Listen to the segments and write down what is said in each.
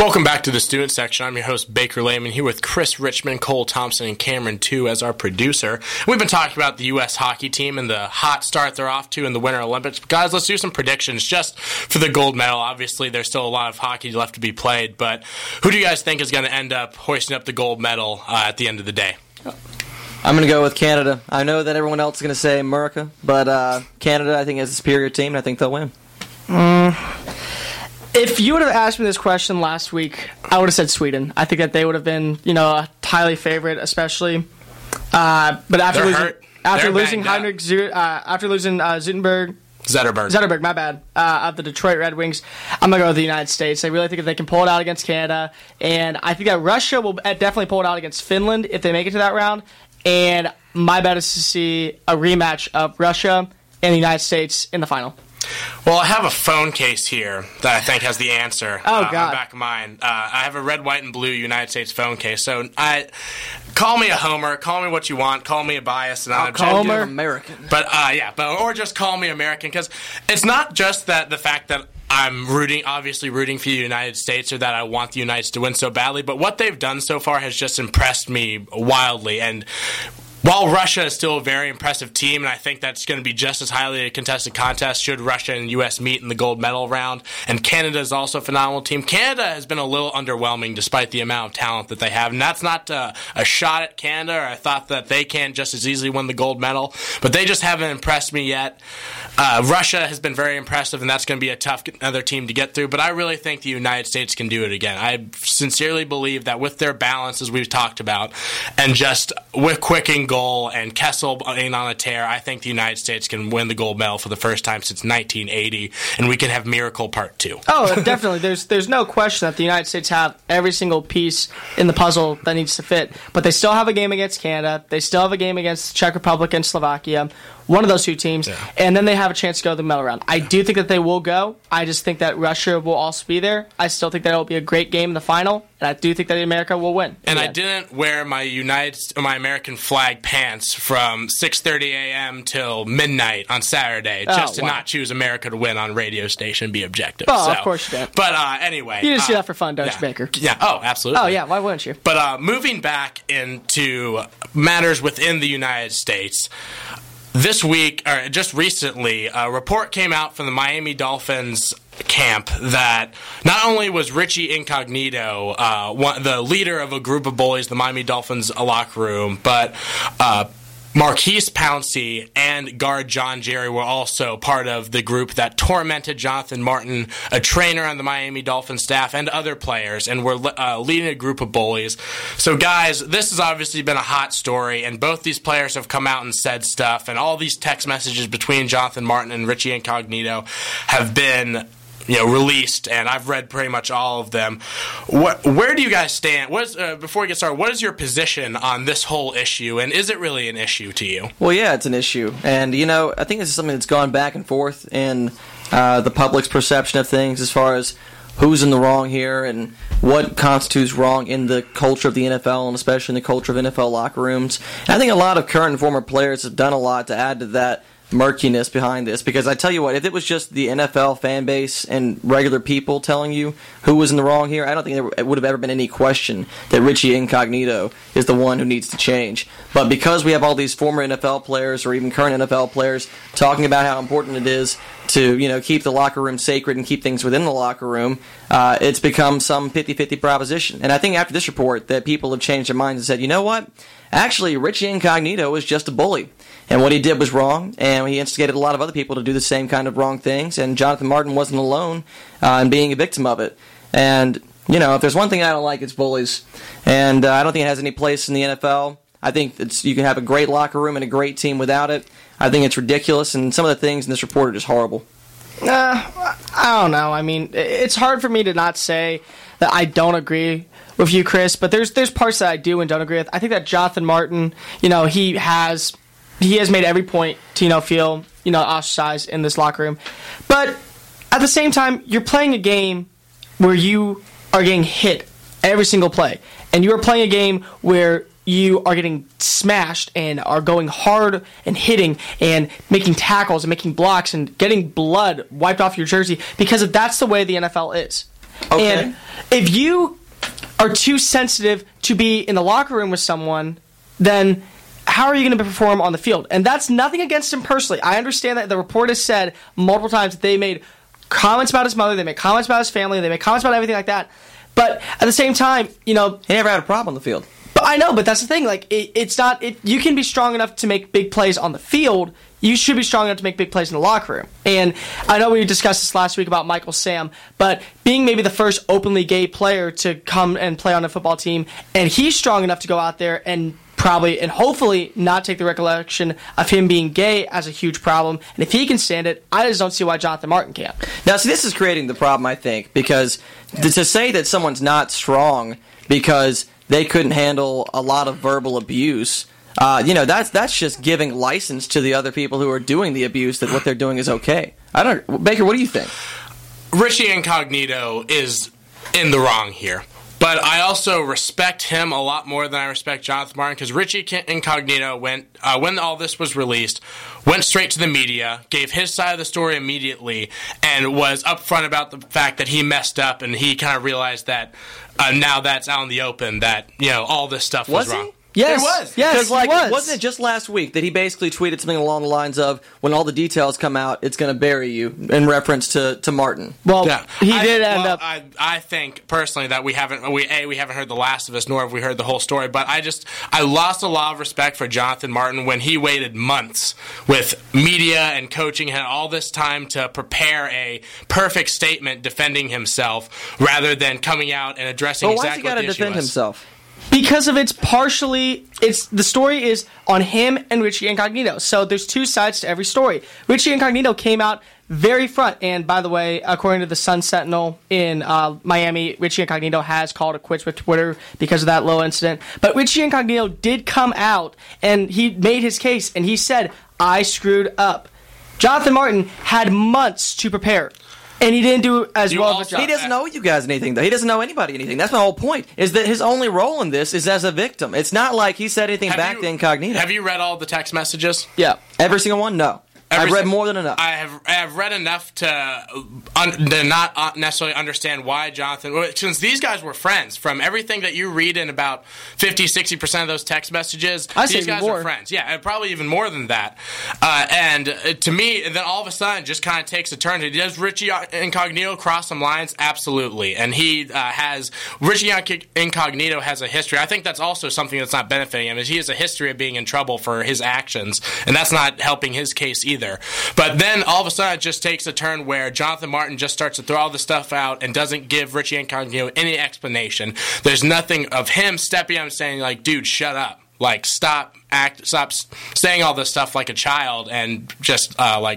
Welcome back to the student section. I'm your host, Baker Lehman, here with Chris Richmond, Cole Thompson, and Cameron Tu as our producer. We've been talking about the U.S. hockey team and the hot start they're off to in the Winter Olympics. But guys, let's do some predictions just for the gold medal. Obviously, there's still a lot of hockey left to be played, but who do you guys think is going to end up hoisting up the gold medal at the end of the day? I'm going to go with Canada. I know that everyone else is going to say America, but Canada, I think, is a superior team, and I think they'll win. If you would have asked me this question last week, I would have said Sweden. I think that they would have been, a highly favorite, especially. But after losing Zetterberg, my bad, of the Detroit Red Wings, I'm going to go with the United States. I really think that they can pull it out against Canada, and I think that Russia will definitely pull it out against Finland if they make it to that round. And my bet is to see a rematch of Russia and the United States in the final. Well, I have a phone case here that I think has the answer. Oh, God. On the back of mine. I have a red, white, and blue United States phone case. So call me a homer, call me what you want, call me a bias, and I'll call me American. Or just call me American, because it's not just that the fact that I'm obviously rooting for the United States, or that I want the United States to win so badly, but what they've done so far has just impressed me wildly. And while Russia is still a very impressive team, and I think that's going to be just as highly a contested contest should Russia and U.S. meet in the gold medal round, and Canada is also a phenomenal team, Canada has been a little underwhelming despite the amount of talent that they have. And that's not a shot at Canada, or I thought that they can just as easily win the gold medal, but they just haven't impressed me yet. Russia has been very impressive, and that's going to be a tough other team to get through, but I really think the United States can do it again. I sincerely believe that with their balance, as we've talked about, and just with Quicking goal and Kessel being on a tear, I think the United States can win the gold medal for the first time since 1980, and we can have Miracle Part 2. Oh, definitely. There's no question that the United States have every single piece in the puzzle that needs to fit, but they still have a game against Canada. They still have a game against Czech Republic and Slovakia. One of those two teams, and then they have a chance to go to the medal round. I do think that they will go. I just think that Russia will also be there. I still think that it will be a great game in the final, and I do think that America will win. And I didn't wear my American flag pants from 6:30 a.m. till midnight on Saturday just to not choose America to win on radio station and be objective. Oh, of course you did. But anyway. You just do that for fun, don't you, Baker? Yeah, absolutely. Oh, yeah, why wouldn't you? But moving back into matters within the United States, this week, or just recently, a report came out from the Miami Dolphins camp that not only was Richie Incognito the leader of a group of bullies, the Miami Dolphins locker room, but Marquise Pouncey and guard John Jerry were also part of the group that tormented Jonathan Martin, a trainer on the Miami Dolphins staff, and other players, and were leading a group of bullies. So, guys, this has obviously been a hot story, and both these players have come out and said stuff, and all these text messages between Jonathan Martin and Richie Incognito have been released, and I've read pretty much all of them. Where do you guys stand? Before we get started, what is your position on this whole issue, and is it really an issue to you? Well, yeah, it's an issue, and I think this is something that's gone back and forth in the public's perception of things as far as who's in the wrong here and what constitutes wrong in the culture of the NFL, and especially in the culture of NFL locker rooms. And I think a lot of current and former players have done a lot to add to that murkiness behind this, because I tell you what, if it was just the NFL fan base and regular people telling you who was in the wrong here, I don't think there would have ever been any question that Richie Incognito is the one who needs to change. But because we have all these former NFL players or even current NFL players talking about how important it is to keep the locker room sacred and keep things within the locker room, it's become some 50-50 proposition. And I think after this report that people have changed their minds and said, you know what? Actually, Richie Incognito is just a bully. And what he did was wrong, and he instigated a lot of other people to do the same kind of wrong things, and Jonathan Martin wasn't alone in being a victim of it. And, if there's one thing I don't like, it's bullies. And I don't think it has any place in the NFL. I think you can have a great locker room and a great team without it. I think it's ridiculous, and some of the things in this report are just horrible. I don't know. I mean, it's hard for me to not say that I don't agree with you, Chris, but there's parts that I do and don't agree with. I think that Jonathan Martin, he has made every point to feel ostracized in this locker room, but at the same time, you're playing a game where you are getting hit every single play, and you are playing a game where you are getting smashed and are going hard and hitting and making tackles and making blocks and getting blood wiped off your jersey, because that's the way the NFL is. Okay. And if you are too sensitive to be in the locker room with someone, then how are you going to perform on the field? And that's nothing against him personally. I understand that the report has said multiple times that they made comments about his mother, they made comments about his family, they made comments about everything like that. But at the same time, he never had a problem on the field. But I know, but that's the thing. Like, it's not. You can be strong enough to make big plays on the field. You should be strong enough to make big plays in the locker room. And I know we discussed this last week about Michael Sam, but being maybe the first openly gay player to come and play on a football team, and he's strong enough to go out there and probably and hopefully not take the recollection of him being gay as a huge problem. And if he can stand it, I just don't see why Jonathan Martin can't. Now, see, this is creating the problem, I think, because to say that someone's not strong because they couldn't handle a lot of verbal abuse, that's just giving license to the other people who are doing the abuse that what they're doing is okay. Baker, what do you think? Richie Incognito is in the wrong here. But I also respect him a lot more than I respect Jonathan Martin, because Richie Incognito went, when all this was released, went straight to the media, gave his side of the story immediately, and was upfront about the fact that he messed up, and he kind of realized that now that's out in the open, that all this stuff was wrong. Yes, it was. Yes, Because, it was. wasn't it just last week that he basically tweeted something along the lines of, when all the details come out, it's going to bury you, in reference to Martin? Well, Yeah. he did end up. I think personally that we haven't heard The Last of Us, nor have we heard the whole story. But I lost a lot of respect for Jonathan Martin when he waited months with media and coaching, had all this time to prepare a perfect statement defending himself, rather than coming out and addressing Well, why's he exactly what got to the issue defend was. himself? Because of the story is on him and Richie Incognito. So there's two sides to every story. Richie Incognito came out very front, and by the way, according to the Sun Sentinel in Miami, Richie Incognito has called it quits with Twitter because of that little incident. But Richie Incognito did come out, and he made his case, and he said, I screwed up. Jonathan Martin had months to prepare. And he didn't do as well of a job. He doesn't owe you guys anything, though. He doesn't owe anybody anything. That's my whole point, is that his only role in this is as a victim. It's not like he said anything back to Incognito. Have you read all the text messages? Yeah. Every single one? No. I've read more than enough. I have read enough to not necessarily understand why Jonathan, since these guys were friends, from everything that you read in about 50-60% of those text messages, these guys are friends. Yeah, and probably even more than that. And to me, then all of a sudden, it just kind of takes a turn. Does Richie Incognito cross some lines? Absolutely. And Richie Incognito has a history. I think that's also something that's not benefiting him, is he has a history of being in trouble for his actions, and that's not helping his case either. But then all of a sudden it just takes a turn where Jonathan Martin just starts to throw all the stuff out and doesn't give Richie Incognito any explanation. There's nothing of him stepping up and saying, like, dude, shut up. Like, stop saying all this stuff like a child, and just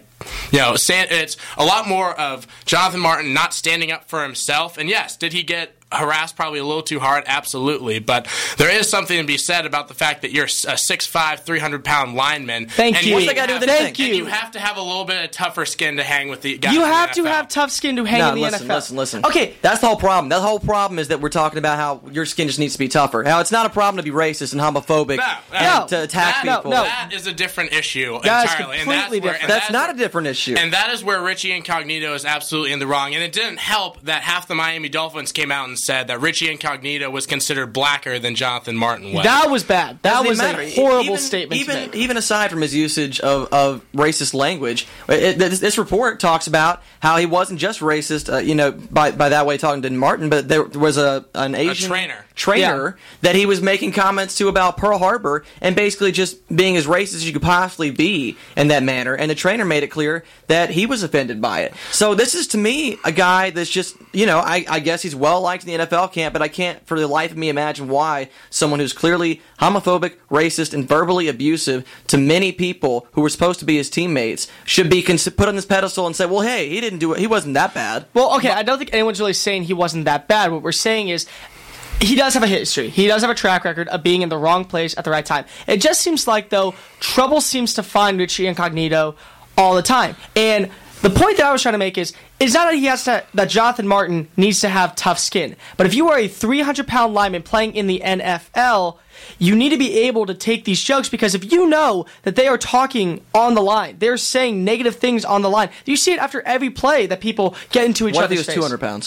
it's a lot more of Jonathan Martin not standing up for himself. And yes, did he get harassed probably a little too hard? Absolutely. But there is something to be said about the fact that you're a 6'5", 300-pound lineman. Thank you. What's that got to do with anything? Thank you. And you have to have a little bit of tougher skin to hang with the guys. You in the have to NFL. have tough skin to hang in the NFL. Listen. Okay. That's the whole problem. The whole problem is that we're talking about how your skin just needs to be tougher. How it's not a problem to be racist and homophobic and to attack people. That is a different issue That is entirely. completely different. That's not a different issue. And that is where Richie Incognito is absolutely in the wrong. And it didn't help that half the Miami Dolphins came out and said that Richie Incognito was considered blacker than Jonathan Martin was. That was bad. That was matter. a horrible statement to make. Even aside from his usage of racist language, this report talks about how he wasn't just racist, by that way talking to Martin, but there was an Asian trainer that he was making comments to about Pearl Harbor, and basically just being as racist as you could possibly be in that manner. And the trainer made it clear that he was offended by it. So this is, to me, a guy that's just, I guess he's well liked in the NFL camp, but I can't for the life of me imagine why someone who's clearly homophobic, racist, and verbally abusive to many people who were supposed to be his teammates should be put on this pedestal and say, well, hey, he didn't do it. He wasn't that bad. Well, okay, I don't think anyone's really saying he wasn't that bad. What we're saying is he does have a history. He does have a track record of being in the wrong place at the right time. It just seems like, though, trouble seems to find Richie Incognito all the time. And the point that I was trying to make is not that that Jonathan Martin needs to have tough skin. But if you are a 300-pound lineman playing in the NFL, you need to be able to take these jokes, because if you know that they are talking on the line, they're saying negative things on the line. You see it after every play that people get into each other's face. What if he was 200 pounds?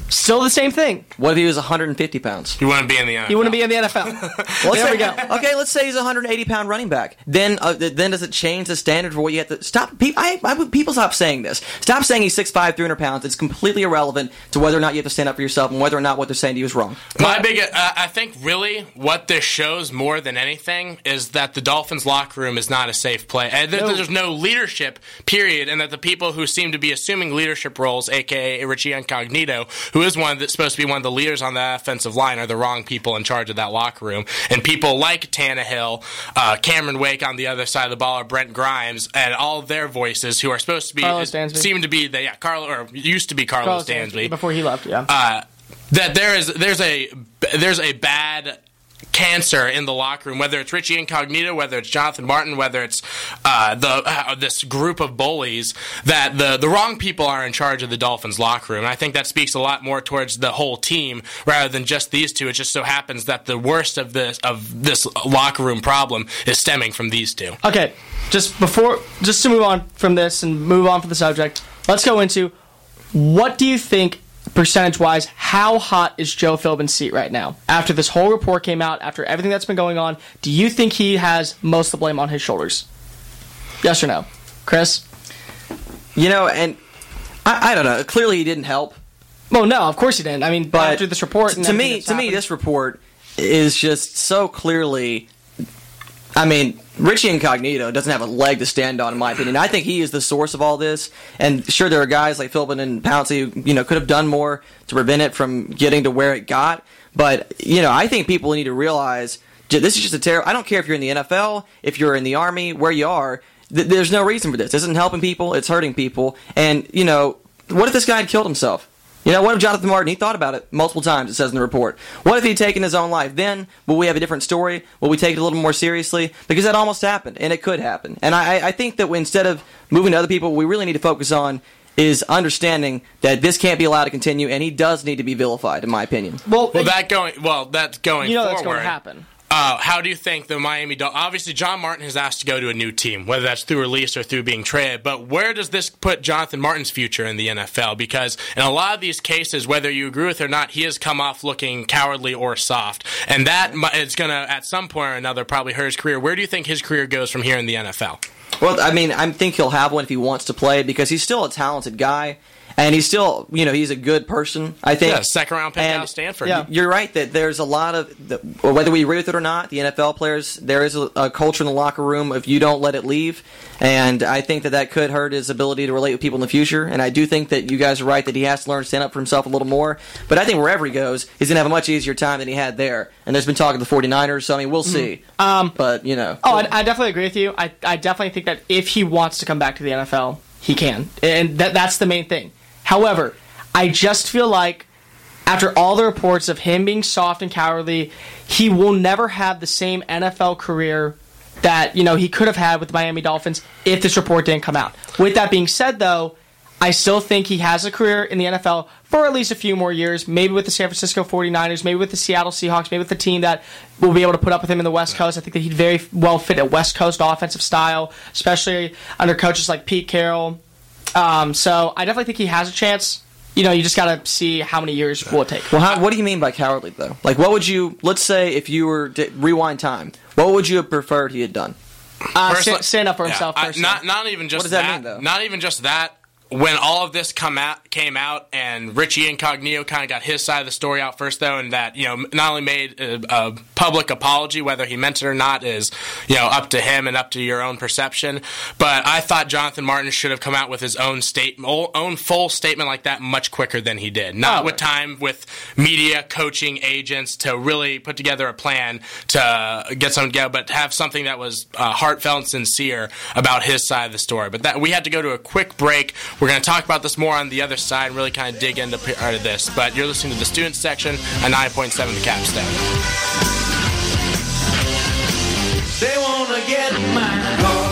Still the same thing. What if he was 150 pounds? You wouldn't be in the NFL. He wouldn't be in the NFL. Well, there we go. Okay, let's say he's a 180-pound running back. Then does it change the standard for what you have to stop? People stop saying this. Stop saying he's 6'5", 300 pounds. It's completely irrelevant to whether or not you have to stand up for yourself and whether or not what they're saying to you is wrong. I think really what this shows more than anything is that the Dolphins locker room is not a safe place. There's no leadership, period, and that the people who seem to be assuming leadership roles, a.k.a. Richie Incognito, who is that's supposed to be one of the leaders on the offensive line, are the wrong people in charge of that locker room. And people like Tannehill, Cameron Wake on the other side of the ball, or Brent Grimes, and all of their voices who are supposed to be seem to be used to be Carlos Dansby before he left. Yeah, that there's a bad cancer in the locker room, whether it's Richie Incognito, whether it's Jonathan Martin, whether it's this group of bullies, that the wrong people are in charge of the Dolphins locker room. And I think that speaks a lot more towards the whole team rather than just these two. It just so happens that the worst of this locker room problem is stemming from these two. Okay, just to move on from this and move on from the subject, let's go into what do you think, percentage-wise, how hot is Joe Philbin's seat right now? After this whole report came out, after everything that's been going on, do you think he has most of the blame on his shoulders? Yes or no? Chris? And I don't know. Clearly he didn't help. Well, no, of course he didn't. I mean, but after this report... To me, this report is just so clearly... I mean, Richie Incognito doesn't have a leg to stand on, in my opinion. I think he is the source of all this. And sure, there are guys like Philbin and Pouncey who, could have done more to prevent it from getting to where it got. But, I think people need to realize this is just a terrible... I don't care if you're in the NFL, if you're in the Army, where you are. There's no reason for this. This isn't helping people. It's hurting people. And, what if this guy had killed himself? What if Jonathan Martin, he thought about it multiple times, it says in the report. What if he'd taken his own life? Then, will we have a different story? Will we take it a little more seriously? Because that almost happened, and it could happen. And I think that instead of moving to other people, what we really need to focus on is understanding that this can't be allowed to continue, and he does need to be vilified, in my opinion. That's going forward. That's going to happen. How do you think the Miami Dolphins... Obviously, John Martin has asked to go to a new team, whether that's through release or through being traded. But where does this put Jonathan Martin's future in the NFL? Because in a lot of these cases, whether you agree with it or not, he has come off looking cowardly or soft. And that is going to, at some point or another, probably hurt his career. Where do you think his career goes from here in the NFL? Well, I mean, I think he'll have one if he wants to play because he's still a talented guy. And he's still, he's a good person, I think. Yeah, second-round pick out of Stanford. Yeah. You're right that there's a lot of, whether we agree with it or not, the NFL players, there is a culture in the locker room if you don't let it leave. And I think that could hurt his ability to relate with people in the future. And I do think that you guys are right that he has to learn to stand up for himself a little more. But I think wherever he goes, he's going to have a much easier time than he had there. And there's been talk of the 49ers, so, we'll see. But, I definitely agree with you. I definitely think that if he wants to come back to the NFL, he can. And that's the main thing. However, I just feel like after all the reports of him being soft and cowardly, he will never have the same NFL career that, he could have had with the Miami Dolphins if this report didn't come out. With that being said, though, I still think he has a career in the NFL for at least a few more years, maybe with the San Francisco 49ers, maybe with the Seattle Seahawks, maybe with the team that will be able to put up with him in the West Coast. I think that he'd very well fit a West Coast offensive style, especially under coaches like Pete Carroll. So I definitely think he has a chance. You just got to see how many years will it take. Well, what do you mean by cowardly, though? Like, what would you, let's say if you were to rewind time, what would you have preferred he had done? Stand up for himself personally. Not even just what does that mean, though? Not even just that. When all of this came out, and Richie Incognito kind of got his side of the story out first, though, and that not only made a public apology, whether he meant it or not, is up to him and up to your own perception. But I thought Jonathan Martin should have come out with his own full statement like that much quicker than he did. Not with time with media, coaching, agents to really put together a plan to get something together, but have something that was heartfelt and sincere about his side of the story. But that we had to go to a quick break. We're going to talk about this more on the other side and really kind of dig into part of this. But you're listening to the Student Section at 9.7 The Capstone. They want to get my car.